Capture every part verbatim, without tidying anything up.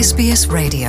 S B S radio.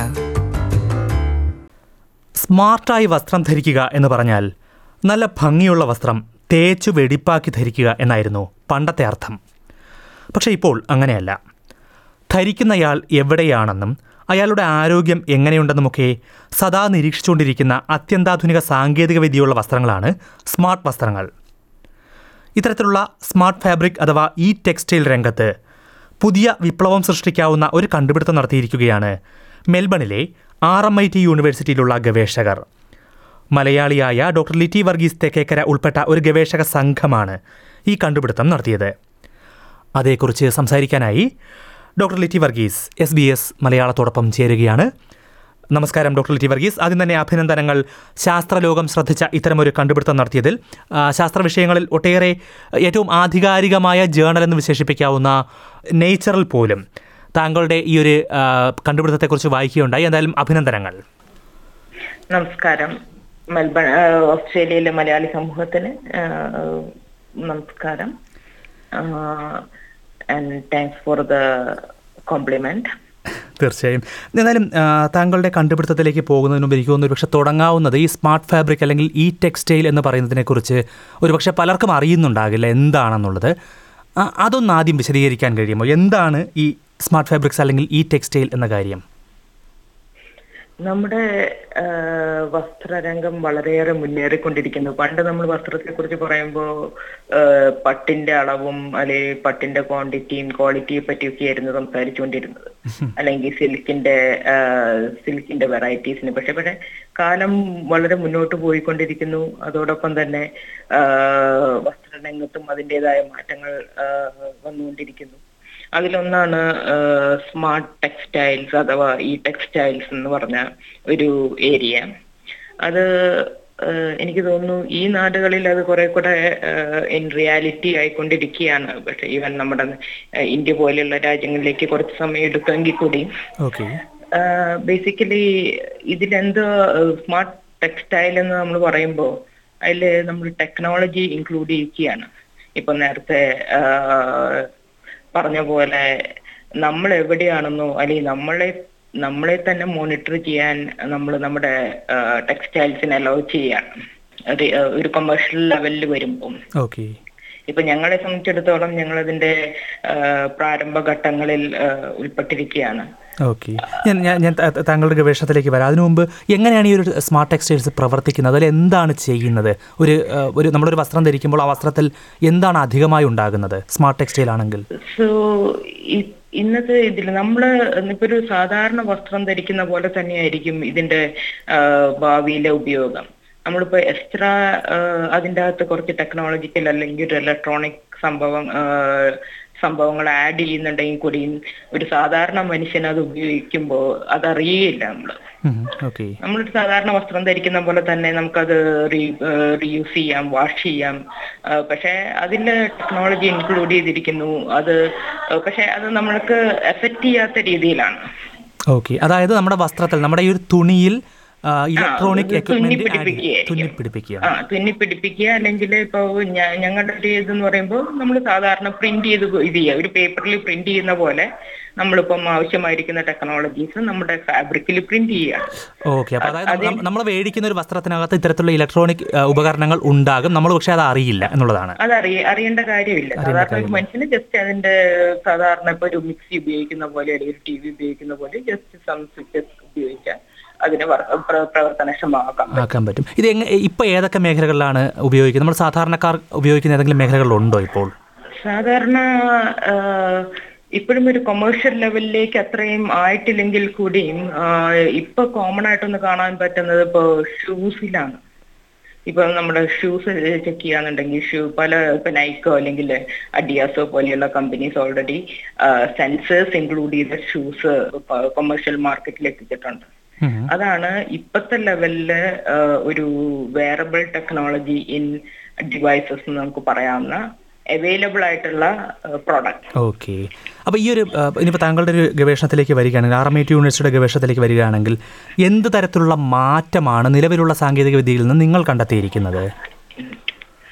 സ്മാർട്ടായി വസ്ത്രം ധരിക്കുക എന്ന് പറഞ്ഞാൽ നല്ല ഭംഗിയുള്ള വസ്ത്രം തേച്ചു വെടിപ്പാക്കി ധരിക്കുക എന്നായിരുന്നു പണ്ടത്തെ അർത്ഥം. പക്ഷേ ഇപ്പോൾ അങ്ങനെയല്ല. ധരിക്കുന്നയാൾ എവിടെയാണെന്നും അയാളുടെ ആരോഗ്യം എങ്ങനെയുണ്ടെന്നുമൊക്കെ സദാ നിരീക്ഷിച്ചുകൊണ്ടിരിക്കുന്ന അത്യന്താധുനിക സാങ്കേതിക വിദ്യയുള്ള വസ്ത്രങ്ങളാണ് സ്മാർട്ട് വസ്ത്രങ്ങൾ. ഇത്തരത്തിലുള്ള സ്മാർട്ട് ഫാബ്രിക് അഥവാ ഇ ടെക്സ്റ്റൈൽ രംഗത്ത് പുതിയ വിപ്ലവം സൃഷ്ടിക്കാവുന്ന ഒരു കണ്ടുപിടുത്തം നടത്തിയിരിക്കുകയാണ് മെൽബണിലെ ആർ എം ഐ ടി യൂണിവേഴ്സിറ്റിയിലുള്ള ഗവേഷകർ. മലയാളിയായ ഡോക്ടർ ലിറ്റി വർഗീസ് തെക്കേക്കര ഉൾപ്പെട്ട ഒരു ഗവേഷക സംഘമാണ് ഈ കണ്ടുപിടുത്തം നടത്തിയത്. അതേക്കുറിച്ച് സംസാരിക്കാനായി doctor Litty Varghese S B S മലയാളത്തോടൊപ്പം ചേരുകയാണ്. നമസ്കാരം ഡോക്ടർ ലിറ്റി വർഗീസ്. ആദ്യം തന്നെ അഭിനന്ദനങ്ങൾ ശാസ്ത്രലോകം ശ്രദ്ധിച്ച ഇത്തരമൊരു കണ്ടുപിടുത്തം നടത്തിയതിൽ. ശാസ്ത്ര വിഷയങ്ങളിൽ ഒട്ടേറെ ഏറ്റവും ആധികാരികമായ ജേണൽ എന്ന് വിശേഷിപ്പിക്കാവുന്ന നേച്ചറിൽ പോലും താങ്കളുടെ ഈ ഒരു കണ്ടുപിടുത്തത്തെക്കുറിച്ച് വായിക്കുകയുണ്ടായി. എന്തായാലും അഭിനന്ദനങ്ങൾ. നമസ്കാരം. മെൽബൺ ഓസ്ട്രേലിയയിലെ മലയാളി സമൂഹത്തിന് നമസ്കാരം. And thanks for the compliment. തീർച്ചയായും. എന്നാലും താങ്കളുടെ കണ്ടുപിടുത്തത്തിലേക്ക് പോകുന്നതിന് മുമ്പ് എനിക്ക് തോന്നുന്നു ഒരുപക്ഷെ തുടങ്ങാവുന്നത് ഈ സ്മാർട്ട് ഫാബ്രിക് അല്ലെങ്കിൽ ഇ ടെക്സ്റ്റൈൽ എന്ന് പറയുന്നതിനെക്കുറിച്ച് ഒരുപക്ഷെ പലർക്കും അറിയുന്നുണ്ടാകില്ല എന്താണെന്നുള്ളത്. അതൊന്ന് ആദ്യം വിശദീകരിക്കാൻ കഴിയുമോ? എന്താണ് ഈ സ്മാർട്ട് ഫാബ്രിക്സ് അല്ലെങ്കിൽ ഇ ടെക്സ്റ്റൈൽ എന്ന കാര്യം? നമ്മുടെ വസ്ത്രരംഗം വളരെയേറെ മുന്നേറിക്കൊണ്ടിരിക്കുന്നു. പണ്ട് നമ്മൾ വസ്ത്രത്തെ കുറിച്ച് പറയുമ്പോൾ പട്ടിന്റെ അളവും അല്ലെങ്കിൽ പട്ടിന്റെ ക്വാണ്ടിറ്റിയും ക്വാളിറ്റിയെ പറ്റിയൊക്കെ ആയിരുന്നു സംസാരിച്ചുകൊണ്ടിരുന്നത്, അല്ലെങ്കിൽ സിൽക്കിന്റെ സിൽക്കിന്റെ വെറൈറ്റീസിന്. പക്ഷെ പക്ഷെ കാലം വളരെ മുന്നോട്ട് പോയിക്കൊണ്ടിരിക്കുന്നു. അതോടൊപ്പം തന്നെ വസ്ത്രരംഗത്തും അതിൻ്റെതായ മാറ്റങ്ങൾ വന്നുകൊണ്ടിരിക്കുന്നു. അതിലൊന്നാണ് സ്മാർട്ട് ടെക്സ്റ്റൈൽസ് അഥവാ ഈ ടെക്സ്റ്റൈൽസ് എന്ന് പറഞ്ഞ ഒരു ഏരിയ. അത് എനിക്ക് തോന്നുന്നു ഈ നാടുകളിൽ അത് കുറെ കൂടെ ഇൻ റിയാലിറ്റി ആയിക്കൊണ്ടിരിക്കുകയാണ്. പക്ഷെ ഈവൻ നമ്മുടെ ഇന്ത്യ പോലെയുള്ള രാജ്യങ്ങളിലേക്ക് കുറച്ച് സമയം എടുക്കുമെങ്കിൽ കൂടി ബേസിക്കലി ഇതിലെന്തോ സ്മാർട്ട് ടെക്സ്റ്റൈൽ എന്ന് നമ്മൾ പറയുമ്പോൾ അതിൽ നമ്മൾ ടെക്നോളജി ഇൻക്ലൂഡ് ചെയ്യിക്കുകയാണ്. ഇപ്പൊ നേരത്തെ പറഞ്ഞ പോലെ നമ്മൾ എവിടെയാണെന്നോ അല്ലെങ്കിൽ നമ്മളെ നമ്മളെ തന്നെ മോണിറ്റർ ചെയ്യാൻ നമ്മൾ നമ്മുടെ ടെക്സ്റ്റൈൽസിനെ അലോ ചെയ്യാണ് ഒരു കൊമേഴ്ഷ്യൽ ലെവലിൽ വരുമ്പോൾ. ഇപ്പൊ ഞങ്ങളെ സംബന്ധിച്ചിടത്തോളം ഞങ്ങൾ അതിന്റെ പ്രാരംഭ ഘട്ടങ്ങളിൽ ഉൾപ്പെട്ടിരിക്കുകയാണ്. ഓക്കെ, ഞാൻ ഞാൻ ഞാൻ താങ്കളുടെ ഗവേഷണത്തിലേക്ക് വരാം. അതിനു മുമ്പ് എങ്ങനെയാണ് ഈ ഒരു സ്മാർട്ട് ടെക്സ്റ്റൈൽസ് പ്രവർത്തിക്കുന്നത്? അതിൽ എന്താണ് ചെയ്യുന്നത്? ഒരു ഒരു നമ്മളൊരു വസ്ത്രം ധരിക്കുമ്പോൾ ആ വസ്ത്രത്തിൽ എന്താണ് അധികമായി ഉണ്ടാകുന്നത് സ്മാർട്ട് ടെക്സ്റ്റൈൽ ആണെങ്കിൽ? സോ ഇന്നത്തെ ഇതിൽ നമ്മള് ഇപ്പൊ ഒരു സാധാരണ വസ്ത്രം ധരിക്കുന്ന പോലെ തന്നെയായിരിക്കും ഇതിന്റെ ഭാവിയിലെ ഉപയോഗം. നമ്മളിപ്പോ എക്സ്ട്രാ അതിൻ്റെ അകത്ത് കുറച്ച് ടെക്നോളജിക്കൽ അല്ലെങ്കിൽ ഒരു ഇലക്ട്രോണിക് സംഭവം സംഭവങ്ങൾ ആഡ് ചെയ്യുന്നുണ്ടെങ്കിൽ കൂടിയും ഒരു സാധാരണ മനുഷ്യൻ അത് ഉപയോഗിക്കുമ്പോൾ അതറിയില്ല. നമ്മള് നമ്മളൊരു സാധാരണ വസ്ത്രം ധരിക്കുന്ന പോലെ തന്നെ നമുക്കത് റീ റീയൂസ് ചെയ്യാം, വാഷ് ചെയ്യാം. പക്ഷെ അതിന്റെ ടെക്നോളജി ഇൻക്ലൂഡ് ചെയ്തിരിക്കുന്നു. അത് പക്ഷെ അത് നമ്മൾക്ക് എഫക്റ്റ് ചെയ്യാത്ത രീതിയിലാണ്. ഓക്കെ, അതായത് നമ്മുടെ വസ്ത്രത്തിൽ നമ്മുടെ ഈ ഒരു തുണിയിൽ ഇലക്ട്രോണിക് തുന്നിപ്പിടിപ്പിക്കുക അല്ലെങ്കിൽ ഇപ്പൊ ഞങ്ങളുടെ ഒരു ഇതെന്ന് പറയുമ്പോൾ നമ്മൾ സാധാരണ പ്രിന്റ് ചെയ്ത് ഇത് ചെയ്യുക, ഒരു പേപ്പറിൽ പ്രിന്റ് ചെയ്യുന്ന പോലെ നമ്മളിപ്പം ആവശ്യമായിരിക്കുന്ന ടെക്നോളജീസ് നമ്മുടെ ഫാബ്രിക്കിൽ പ്രിന്റ് ചെയ്യുക. ഓക്കെ, അപ്പൊ അതായത് നമ്മൾ മേടിക്കുന്ന ഒരു വസ്ത്രത്തിനകത്ത് ഇത്തരത്തിലുള്ള ഇലക്ട്രോണിക് ഉപകരണങ്ങൾ ഉണ്ടാകും, നമ്മൾ പക്ഷെ അത് അറിയില്ല എന്നുള്ളതാണ്. അത് അറിയ അറിയേണ്ട കാര്യമില്ല. സാധാരണ ഒരു മനുഷ്യന് ജസ്റ്റ് അതിന്റെ സാധാരണ ഇപ്പൊ ഒരു മിക്സി ഉപയോഗിക്കുന്ന പോലെ അല്ലെങ്കിൽ ടി വി ഉപയോഗിക്കുന്ന പോലെ ജസ്റ്റ് സം സ്വിച്ചസ് ഉപയോഗിക്കാം, അതിന് പ്രവർത്തനക്ഷമമാക്കാൻ പറ്റും. ഇത് ഇപ്പൊ ഏതൊക്കെ മേഖലകളിലാണ് ഉപയോഗിക്കുന്നത്? നമ്മൾ സാധാരണക്കാർ ഉപയോഗിക്കുന്ന ഏതെങ്കിലും മേഖലകളുണ്ടോ ഇപ്പോൾ? സാധാരണ ഇപ്പോഴും ഒരു കൊമേഴ്ഷ്യൽ ലെവലിലേക്ക് അത്രയും ആയിട്ടില്ലെങ്കിൽ കൂടിയും ഇപ്പൊ കോമൺ ആയിട്ടൊന്ന് കാണാൻ പറ്റുന്നത് ഇപ്പൊ ഷൂസിലാണ്. ഇപ്പൊ നമ്മുടെ ഷൂസ് ചെക്ക് ചെയ്യാന്നുണ്ടെങ്കിൽ ഷൂ പല ഇപ്പൊ നൈക്കോ അല്ലെങ്കിൽ അഡിയാസോ പോലെയുള്ള കമ്പനീസ് ഓൾറെഡി സെൻസേഴ്സ് ഇൻക്ലൂഡ് ചെയ്ത ഷൂസ് കൊമേഴ്ഷ്യൽ മാർക്കറ്റിൽ എത്തിച്ചിട്ടുണ്ട്. അതാണ് ഇപ്പത്തെ ലെവലില് ഒരു വെയറബിൾ ടെക്നോളജി ഇൻ ഡിവൈസസ് എന്ന് നമുക്ക് പറയാവുന്ന അവൈലബിൾ ആയിട്ടുള്ള പ്രോഡക്റ്റ്. ഓക്കെ, അപ്പോൾ ഈ ഒരു ഇനിയിപ്പോൾ താങ്കളുടെ ഒരു ഗവേഷണത്തിലേക്ക് വരികയാണെങ്കിൽ, ആർ എം ഐ ടി യൂണിവേഴ്സിറ്റിയുടെ ഗവേഷണത്തിലേക്ക് വരികയാണെങ്കിൽ എന്ത് തരത്തിലുള്ള മാറ്റമാണ് നിലവിലുള്ള സാങ്കേതിക വിദ്യയിൽ നിന്ന് നിങ്ങൾ കണ്ടെത്തിയിരിക്കുന്നത്?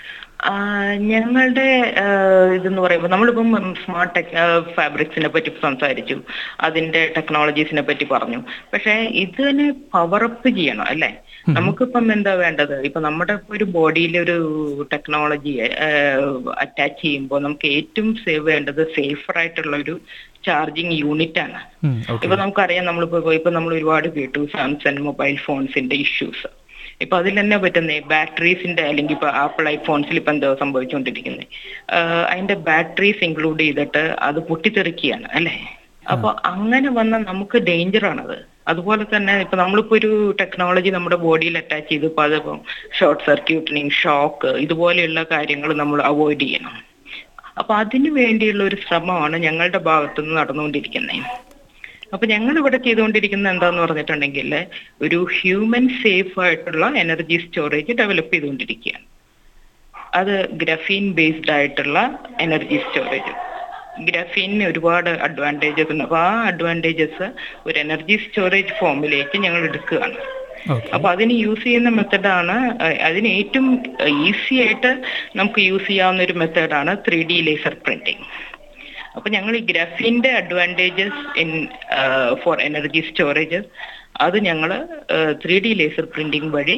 ആ, ഞങ്ങളുടെ ആ, ഇതെന്ന് പറയുമ്പോൾ നമ്മളിപ്പം സ്മാർട്ട് ടെക് ഫാബ്രിക്സിനെ പറ്റി സംസാരിച്ചു, അതിന്റെ ടെക്നോളജീസിനെ പറ്റി പറഞ്ഞു. പക്ഷെ ഇതിനെ പവറപ്പ് ചെയ്യണം അല്ലേ? നമുക്കിപ്പം എന്താ വേണ്ടത്? ഇപ്പൊ നമ്മുടെ ഒരു ബോഡിയിൽ ഒരു ടെക്നോളജി അറ്റാച്ച് ചെയ്യുമ്പോൾ നമുക്ക് ഏറ്റവും സേവ് വേണ്ടത് സേഫർ ആയിട്ടുള്ള ഒരു ചാർജിങ് യൂണിറ്റ് ആണ്. ഇപ്പൊ നമുക്കറിയാം, നമ്മളിപ്പോ ഇപ്പൊ നമ്മൾ ഒരുപാട് കേട്ടു സാംസങ് മൊബൈൽ ഫോൺസിന്റെ ഇഷ്യൂസ്. ഇപ്പൊ അതിൽ തന്നെ പറ്റുന്നേ ബാറ്ററീസിന്റെ, അല്ലെങ്കിൽ ഇപ്പൊ ആപ്പിൾ ഐഫോൺസിൽ ഇപ്പൊ എന്താ സംഭവിച്ചുകൊണ്ടിരിക്കുന്നത്, അതിന്റെ ബാറ്ററീസ് ഇൻക്ലൂഡ് ചെയ്തിട്ട് അത് പൊട്ടിത്തെറിക്കുകയാണ് അല്ലെ? അപ്പൊ അങ്ങനെ വന്ന നമുക്ക് ഡേഞ്ചർ ആണത്. അതുപോലെ തന്നെ ഇപ്പൊ നമ്മളിപ്പോ ഒരു ടെക്നോളജി നമ്മുടെ ബോഡിയിൽ അറ്റാച്ച് ചെയ്ത് ഇപ്പൊ അതിപ്പം ഷോർട്ട് സർക്യൂട്ടിങ്, ഷോക്ക്, ഇതുപോലെയുള്ള കാര്യങ്ങൾ നമ്മൾ അവോയ്ഡ് ചെയ്യണം. അപ്പൊ അതിനു വേണ്ടിയുള്ള ഒരു ശ്രമമാണ് ഞങ്ങളുടെ ഭാഗത്തുനിന്ന് നടന്നുകൊണ്ടിരിക്കുന്നത്. അപ്പൊ ഞങ്ങൾ ഇവിടെ ചെയ്തുകൊണ്ടിരിക്കുന്നത് എന്താന്ന് പറഞ്ഞിട്ടുണ്ടെങ്കിൽ ഒരു ഹ്യൂമൻ സേഫ് ആയിട്ടുള്ള എനർജി സ്റ്റോറേജ് ഡെവലപ്പ് ചെയ്തുകൊണ്ടിരിക്കുകയാണ്. അത് ഗ്രഫീൻ ബേസ്ഡ് ആയിട്ടുള്ള എനർജി സ്റ്റോറേജ്. ഗ്രഫീനിന് ഒരുപാട് അഡ്വാൻറ്റേജസ് ഉണ്ട്. അപ്പൊ ആ അഡ്വാൻറ്റേജസ് ഒരു എനർജി സ്റ്റോറേജ് ഫോമിലേക്ക് ഞങ്ങൾ എടുക്കുകയാണ്. അപ്പൊ അതിന് യൂസ് ചെയ്യുന്ന മെത്തഡാണ്, അതിന് ഏറ്റവും ഈസി ആയിട്ട് നമുക്ക് യൂസ് ചെയ്യാവുന്ന ഒരു മെത്തേഡാണ് ത്രീ ഡി ലേസർ പ്രിന്റിങ്. അപ്പൊ ഞങ്ങൾ ഈ ഗ്രഫീന്റെ advantages in for energy storage അത് ഞങ്ങൾ ത്രീ ഡി ലേസർ പ്രിന്റിംഗ് വഴി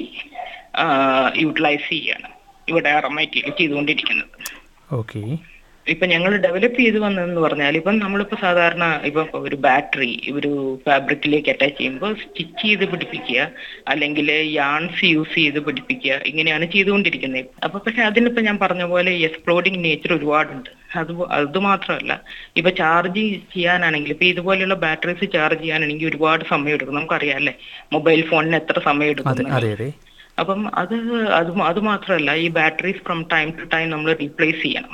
യൂട്ടിലൈസ് ചെയ്യാണ് ഇവിടെ ആർ എം ഐ ടിയിൽ ചെയ്തുകൊണ്ടിരിക്കുന്നത്. ഓക്കെ. ഇപ്പൊ ഞങ്ങൾ ഡെവലപ്പ് ചെയ്ത് വന്നതെന്ന് പറഞ്ഞാൽ, ഇപ്പം നമ്മളിപ്പോ സാധാരണ ഇപ്പൊ ഒരു ബാറ്ററി ഒരു ഫാബ്രിക്കിലേക്ക് അറ്റാച്ച് ചെയ്യുമ്പോൾ സ്റ്റിച്ച് ചെയ്ത് പിടിപ്പിക്കുക, അല്ലെങ്കിൽ യാൺസ് യൂസ് ചെയ്ത് പിടിപ്പിക്കുക, ഇങ്ങനെയാണ് ചെയ്തുകൊണ്ടിരിക്കുന്നത്. അപ്പൊ പക്ഷെ അതിനിപ്പോ ഞാൻ പറഞ്ഞ പോലെ എക്സ്പ്ലോഡിങ് നേച്ചർ ഒരുപാടുണ്ട്. അത് അത് മാത്രമല്ല, ഇപ്പൊ ചാർജ് ചെയ്യാനാണെങ്കിൽ ഇപ്പൊ ഇതുപോലെയുള്ള ബാറ്ററീസ് ചാർജ് ചെയ്യാനാണെങ്കിൽ ഒരുപാട് സമയം എടുക്കും. നമുക്കറിയാം അല്ലെ, മൊബൈൽ ഫോണിന് എത്ര സമയം എടുക്കും. അപ്പം അത് അത് അത് മാത്രമല്ല, ഈ batteries from time to time നമ്മൾ റീപ്ലേസ് ചെയ്യണം.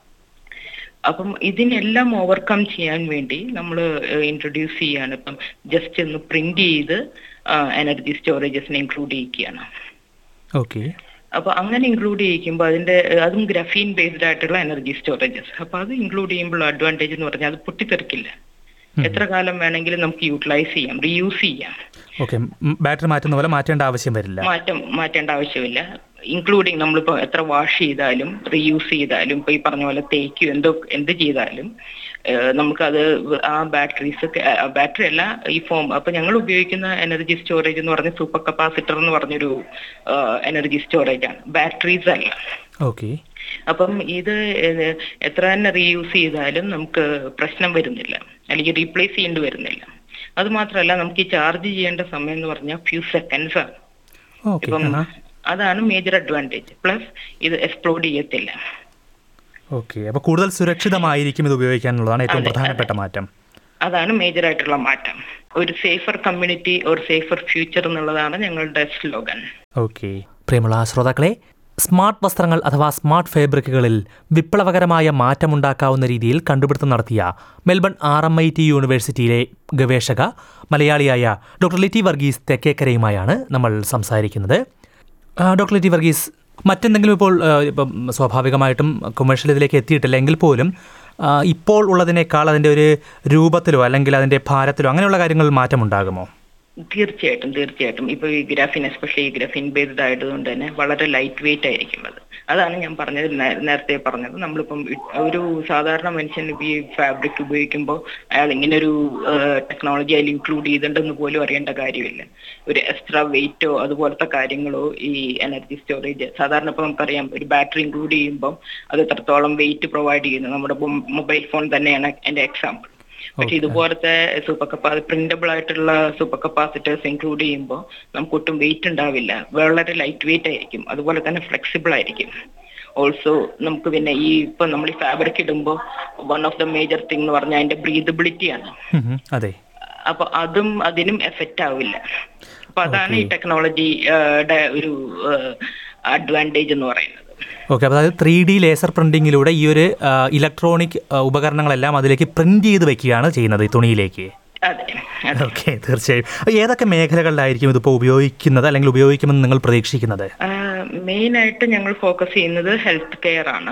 അപ്പം ഇതിനെല്ലാം ഓവർകം ചെയ്യാൻ വേണ്ടി നമ്മൾ ഇൻട്രൊഡ്യൂസ് ചെയ്യാണ് ഇപ്പം ജസ്റ്റ് ഒന്ന് പ്രിന്റ് ചെയ്ത് എനർജി സ്റ്റോറേജസിനെ ഇൻക്ലൂഡ് ചെയ്യിക്കുകയാണ്. ഓക്കെ. അപ്പൊ അങ്ങനെ ഇൻക്ലൂഡ് ചെയ്യിക്കുമ്പോൾ അതിന്റെ അതും ഗ്രഫീൻ ബേസ്ഡ് ആയിട്ടുള്ള എനർജി സ്റ്റോറേജസ്. അപ്പൊ അത് ഇൻക്ലൂഡ് ചെയ്യുമ്പോൾ അഡ്വാൻറ്റേജ് എന്ന് പറഞ്ഞാൽ അത് പൊട്ടിത്തെറിക്കില്ല. എത്ര കാലം വേണമെങ്കിലും നമുക്ക് യൂട്ടിലൈസ് ചെയ്യാം, റീയൂസ് ചെയ്യാം. ഓക്കെ. ബാറ്ററി മാറ്റുന്ന പോലെ മാറ്റേണ്ട ആവശ്യം വരില്ല. മാറ്റം മാറ്റേണ്ട ആവശ്യമില്ല. ഇൻക്ലൂഡിങ് നമ്മളിപ്പോ എത്ര വാഷ് ചെയ്താലും റീയൂസ് ചെയ്താലും ഇപ്പൊ ഈ പറഞ്ഞ പോലെ തേക്കും എന്തോ എന്ത് ചെയ്താലും നമുക്കത് ആ ബാറ്ററീസ്, ബാറ്ററി അല്ല ഈ ഫോം. അപ്പൊ ഞങ്ങൾ ഉപയോഗിക്കുന്ന എനർജി സ്റ്റോറേജ് എന്ന് പറഞ്ഞ സൂപ്പർ കപ്പാസിറ്റർ എന്ന് പറഞ്ഞൊരു എനർജി സ്റ്റോറേജ് ആണ്, ബാറ്ററീസ് അല്ല. ഓക്കെ. അപ്പം ഇത് എത്ര തന്നെ റീയൂസ് ചെയ്താലും നമുക്ക് പ്രശ്നം വരുന്നില്ല, അല്ലെങ്കിൽ റീപ്ലേസ് ചെയ്യേണ്ടി വരുന്നില്ല. അത് മാത്രമല്ല, നമുക്ക് ഈ ചാർജ് ചെയ്യേണ്ട സമയം എന്ന് പറഞ്ഞാൽ ഫ്യൂ സെക്കൻഡ്സ് ആണ്. ഇപ്പം അതാണ് മേജർ അഡ്വാൻറ്റേജ്. പ്ലസ് ഇത് എക്സ്പ്ലോഡ് ചെയ്യത്തില്ല. ഓക്കെ. അപ്പൊ കൂടുതൽ സുരക്ഷിതമായിരിക്കും ഇത് ഉപയോഗിക്കാനുള്ളതാണ് ഏറ്റവും പ്രധാനപ്പെട്ട മാറ്റം. അതാണ് മേജർ ആയിട്ടുള്ള മാറ്റം. ഒരു സേഫർ കമ്മ്യൂണിറ്റി ഒരു സേഫർ ഫ്യൂച്ചർ എന്നുള്ളതാണ് ഞങ്ങളുടെ സ്ലോഗൻ. ഓക്കെ. പ്രിയമുള്ള ശ്രോതാക്കളെ, സ്മാർട്ട് വസ്ത്രങ്ങൾ അഥവാ സ്മാർട്ട് ഫാബ്രിക്കുകളിൽ വിപ്ലവകരമായ മാറ്റമുണ്ടാക്കാവുന്ന രീതിയിൽ കണ്ടുപിടുത്തം നടത്തിയ Melbourne R M I T യൂണിവേഴ്സിറ്റിയിലെ ഗവേഷക മലയാളിയായ ഡോക്ടർ ലിറ്റി വർഗീസ് തെക്കേക്കരയുമായാണ് നമ്മൾ സംസാരിക്കുന്നത്. ഡോക്ടർ ലിറ്റി വർഗീസ്, മറ്റെന്തെങ്കിലും ഇപ്പോൾ ഇപ്പം സ്വാഭാവികമായിട്ടും കൊമേഴ്ഷ്യൽ ഇതിലേക്ക് എത്തിയിട്ടില്ല എങ്കിൽ പോലും ഇപ്പോൾ ഉള്ളതിനേക്കാൾ അതിൻ്റെ ഒരു രൂപത്തിലോ അല്ലെങ്കിൽ അതിൻ്റെ ഭാരത്തിലോ അങ്ങനെയുള്ള കാര്യങ്ങളിൽ മാറ്റമുണ്ടാകുമോ? തീർച്ചയായിട്ടും തീർച്ചയായിട്ടും ഇപ്പൊ ഈ ഗ്രാഫിൻ, എസ്പെഷ്യലി ഈ ഗ്രാഫിൻ ബേസ്ഡ് ആയതുകൊണ്ട് തന്നെ വളരെ ലൈറ്റ് വെയിറ്റ് ആയിരിക്കും അത്. അതാണ് ഞാൻ പറഞ്ഞത്, നേരത്തെ പറഞ്ഞത്. നമ്മളിപ്പം ഒരു സാധാരണ മനുഷ്യൻ ഈ ഫാബ്രിക് ഉപയോഗിക്കുമ്പോൾ അയാൾ ഇങ്ങനെ ഒരു ടെക്നോളജി അതിൽ ഇൻക്ലൂഡ് ചെയ്തിട്ടുണ്ടെന്ന് പോലും അറിയേണ്ട കാര്യമില്ല. ഒരു എക്സ്ട്രാ വെയിറ്റോ അതുപോലത്തെ കാര്യങ്ങളോ ഈ എനർജി സ്റ്റോറേജ് സാധാരണ ഇപ്പൊ നമുക്കറിയാം, ഒരു ബാറ്ററി ഇൻക്ലൂഡ് ചെയ്യുമ്പോൾ അത് എത്രത്തോളം വെയിറ്റ് പ്രൊവൈഡ് ചെയ്യുന്നു. നമ്മുടെ മൊബൈൽ ഫോൺ തന്നെയാണ് എന്റെ എക്സാമ്പിൾ. പക്ഷെ ഇതുപോലത്തെ സൂപ്പർ കപ്പാ പ്രിന്റബിൾ ആയിട്ടുള്ള സൂപ്പർ കപ്പാസിറ്റേഴ്സ് ഇൻക്ലൂഡ് ചെയ്യുമ്പോൾ നമുക്ക് ഒട്ടും വെയിറ്റ് ഉണ്ടാവില്ല, വളരെ ലൈറ്റ് വെയിറ്റ് ആയിരിക്കും, അതുപോലെ തന്നെ ഫ്ലെക്സിബിൾ ആയിരിക്കും. ഓൾസോ നമുക്ക് പിന്നെ ഈ ഇപ്പൊ നമ്മൾ ഈ ഫാബ്രിക് ഇടുമ്പോൾ one of the major thing എന്ന് പറഞ്ഞാൽ അതിന്റെ ബ്രീതബിലിറ്റി ആണ്. അതെ. അപ്പൊ അതും അതിനും എഫക്റ്റ് ആവില്ല. അപ്പൊ അതാണ് ഈ ടെക്നോളജിയുടെ ഒരു അഡ്വാൻറ്റേജ് എന്ന് പറയുന്നത്. ഓക്കെ. അപ്പോൾ അതായത് ത്രീ ഡി ലേസർ പ്രിന്റിങ്ങിലൂടെ ഈ ഒരു ഇലക്ട്രോണിക് ഉപകരണങ്ങളെല്ലാം അതിലേക്ക് പ്രിന്റ് ചെയ്ത് വെക്കുകയാണ് ചെയ്യുന്നത് ഈ തുണിയിലേക്ക്. ഓക്കെ, തീർച്ചയായും. ഏതൊക്കെ മേഖലകളിലായിരിക്കും ഇതിപ്പോൾ ഉപയോഗിക്കുന്നത് അല്ലെങ്കിൽ ഉപയോഗിക്കുമെന്ന് നിങ്ങൾ പ്രതീക്ഷിക്കുന്നത്? മെയിൻ ആയിട്ട് ഞങ്ങൾ ഫോക്കസ് ചെയ്യുന്നത് ഹെൽത്ത് കെയർ ആണ്.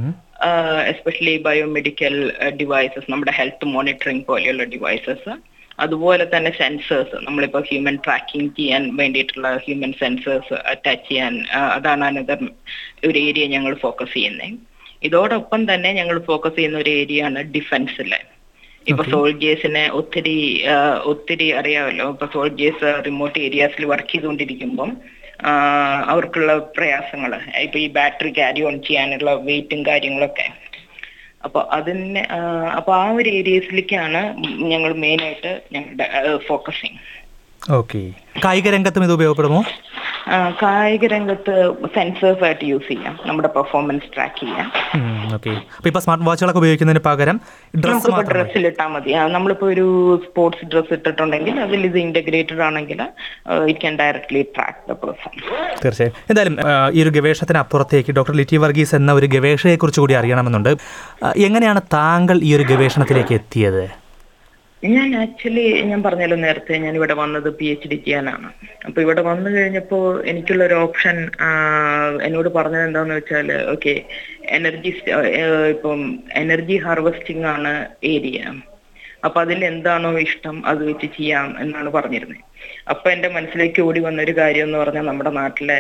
എസ്പെഷ്യലി ബയോമെഡിക്കൽ ഡിവൈസസ്, നമ്മുടെ ഹെൽത്ത് മോണിറ്ററിംഗ് പോലെയുള്ള ഡിവൈസസ്, അതുപോലെ തന്നെ സെൻസേഴ്സ്, നമ്മളിപ്പോൾ ഹ്യൂമൻ ട്രാക്കിംഗ് ചെയ്യാൻ വേണ്ടിയിട്ടുള്ള ഹ്യൂമൻ സെൻസേഴ്സ് അറ്റാച്ച് ചെയ്യാൻ, അതാണ് അനദർ ഒരു ഏരിയ ഞങ്ങൾ ഫോക്കസ് ചെയ്യുന്നത്. ഇതോടൊപ്പം തന്നെ ഞങ്ങൾ ഫോക്കസ് ചെയ്യുന്ന ഒരു ഏരിയ ആണ് ഡിഫൻസിലെ. ഇപ്പൊ സോൾജേഴ്സിനെ ഒത്തിരി ഒത്തിരി അറിയാമല്ലോ. ഇപ്പൊ സോൾജേഴ്സ് റിമോട്ട് ഏരിയാസിൽ വർക്ക് ചെയ്തുകൊണ്ടിരിക്കുമ്പം അവർക്കുള്ള പ്രയാസങ്ങൾ, ഇപ്പൊ ഈ ബാറ്ററി ക്യാരി ഓൺ ചെയ്യാനുള്ള വെയിറ്റും കാര്യങ്ങളൊക്കെ. അപ്പൊ അതിന് അപ്പൊ ആ ഒരു ഏരിയസിലേക്കാണ് ഞങ്ങൾ മെയിൻ ആയിട്ട് ഞങ്ങളുടെ ഫോക്കസിങ്. ഓക്കെ. കായിക രംഗത്തും ഇത് ഉപയോഗപ്പെടുമോ? കായിക രംഗത്ത് സെൻസേഴ്സ് ആയിട്ട് യൂസ് ചെയ്യാം, നമ്മുടെ പെർഫോമൻസ് ട്രാക്ക് ചെയ്യാം. ഓക്കെ. അപ്പോൾ ഇപ്പോൾ സ്മാർട്ട് വാച്ചുകളൊക്കെ ഉപയോഗിക്കുന്നതിന് പകരം നമുക്ക് ഡ്രസ്സിൽ ഇട്ടാൽ മതി. നമ്മളിപ്പോൾ ഒരു സ്പോർട്സ് ഡ്രസ് ഇട്ടിട്ടുണ്ടെങ്കിൽ അതിൽ ഇത് ഇന്റഗ്രേറ്റഡ് ആണെങ്കിൽ it can directly track the person. തീർച്ചയായും. എന്തായാലും ഈ ഒരു ഗവേഷണത്തിന് അപ്പുറത്തേക്ക് ഡോക്ടർ ലിറ്റി വർഗീസ് എന്ന ഒരു ഗവേഷകയെക്കുറിച്ച് കൂടി അറിയണമെന്നുണ്ട്. എങ്ങനെയാണ് താങ്കൾ ഈ ഒരു ഗവേഷണത്തിലേക്ക് എത്തിയത്? ഞാൻ ആക്ച്വലി ഞാൻ പറഞ്ഞല്ലോ നേരത്തെ, ഞാൻ ഇവിടെ വന്നത് പി എച്ച് ഡി ചെയ്യാനാണ്. അപ്പൊ ഇവിടെ വന്നു കഴിഞ്ഞപ്പോൾ എനിക്കുള്ളൊരു ഓപ്ഷൻ എന്നോട് പറഞ്ഞത് എന്താന്ന് വെച്ചാൽ, ഓക്കെ എനർജി ഇപ്പം എനർജി ഹാർവെസ്റ്റിംഗ് ആണ് ഏരിയ, അപ്പൊ അതിൽ എന്താണോ ഇഷ്ടം അത് വെച്ച് ചെയ്യാം എന്നാണ് പറഞ്ഞിരുന്നത്. അപ്പൊ എന്റെ മനസ്സിലേക്ക് ഓടി വന്നൊരു കാര്യം എന്ന് പറഞ്ഞാൽ നമ്മുടെ നാട്ടിലെ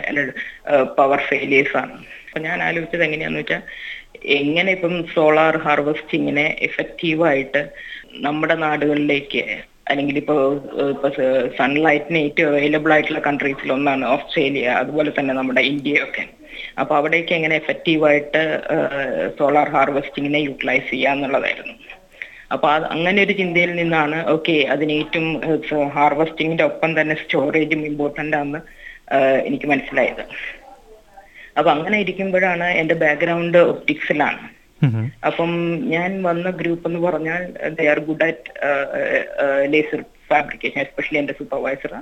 പവർ ഫെയിലിയേഴ്സ് ആണ്. അപ്പൊ ഞാൻ ആലോചിച്ചത് എങ്ങനെയാന്ന് വെച്ചാൽ, എങ്ങനെ ഇപ്പം സോളാർ ഹാർവെസ്റ്റിങ്ങിനെ എഫക്റ്റീവായിട്ട് നമ്മുടെ നാടുകളിലേക്ക്, അല്ലെങ്കിൽ ഇപ്പോൾ ഇപ്പൊ സൺലൈറ്റിന് ഏറ്റവും അവൈലബിൾ ആയിട്ടുള്ള കൺട്രീസിൽ ഒന്നാണ് ഓസ്ട്രേലിയ, അതുപോലെ തന്നെ നമ്മുടെ ഇന്ത്യയൊക്കെ. അപ്പൊ അവിടേക്ക് എങ്ങനെ എഫക്റ്റീവായിട്ട് സോളാർ ഹാർവെസ്റ്റിങ്ങിനെ യൂട്ടിലൈസ് ചെയ്യുക എന്നുള്ളതായിരുന്നു. അപ്പൊ അത് അങ്ങനെ ഒരു ചിന്തയിൽ നിന്നാണ് ഓക്കെ അതിന് ഏറ്റവും ഹാർവെസ്റ്റിങ്ങിന്റെ ഒപ്പം തന്നെ സ്റ്റോറേജും ഇമ്പോർട്ടൻ്റ് ആണെന്ന് എനിക്ക് മനസ്സിലായത്. അപ്പൊ അങ്ങനെ ഇരിക്കുമ്പോഴാണ് എന്റെ ബാക്ക്ഗ്രൗണ്ട് ഒപ്റ്റിക്സിലാണ്. അപ്പം ഞാൻ വന്ന ഗ്രൂപ്പ് എന്ന് പറഞ്ഞാൽ they are good at laser fabrication, especially എന്റെ സൂപ്പർവൈസർ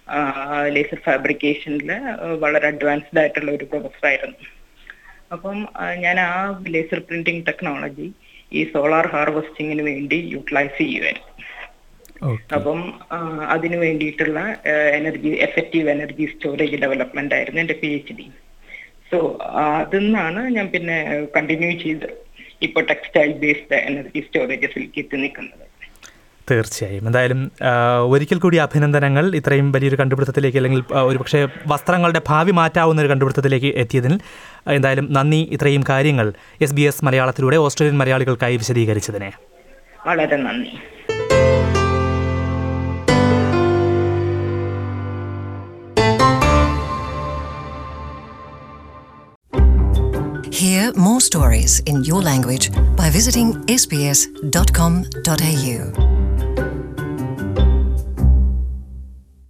ലേസർ ഫാബ്രിക്കേഷനിൽ വളരെ അഡ്വാൻസ്ഡ് ആയിട്ടുള്ള ഒരു പ്രൊഫസർ ആയിരുന്നു. അപ്പം ഞാൻ ആ ലേസർ പ്രിന്റിംഗ് ടെക്നോളജി ഈ സോളാർ ഹാർവെസ്റ്റിങ്ങിന് വേണ്ടി യൂട്ടിലൈസ് ചെയ്യുമായിരുന്നു. അപ്പം അതിനു വേണ്ടിയിട്ടുള്ള energy effective energy storage development ആയിരുന്നു എന്റെ പി എച്ച് ഡി. സോ അതിന്നാണ് ഞാൻ പിന്നെ കണ്ടിന്യൂ ചെയ്ത് ഇപ്പൊ ടെക്സ്റ്റൈൽ ബേസ്ഡ് എനർജി സ്റ്റോറേജസിലേക്ക് എത്തി നിൽക്കുന്നത്. തീർച്ചയായും. എന്തായാലും ഒരിക്കൽ കൂടി അഭിനന്ദനങ്ങൾ ഇത്രയും വലിയൊരു കണ്ടുപിടുത്തത്തിലേക്ക്, അല്ലെങ്കിൽ ഒരു പക്ഷേ വസ്ത്രങ്ങളുടെ ഭാവി മാറ്റാവുന്ന ഒരു കണ്ടുപിടുത്തത്തിലേക്ക് എത്തിയതിൽ. എന്തായാലും നന്ദി, ഇത്രയും കാര്യങ്ങൾ എസ് ബി എസ് മലയാളത്തിലൂടെ ഓസ്ട്രേലിയൻ മലയാളികൾക്കായി വിശദീകരിച്ചതിനെ. വളരെ നന്ദി. Hear more stories in your language by visiting s b s dot com dot a u.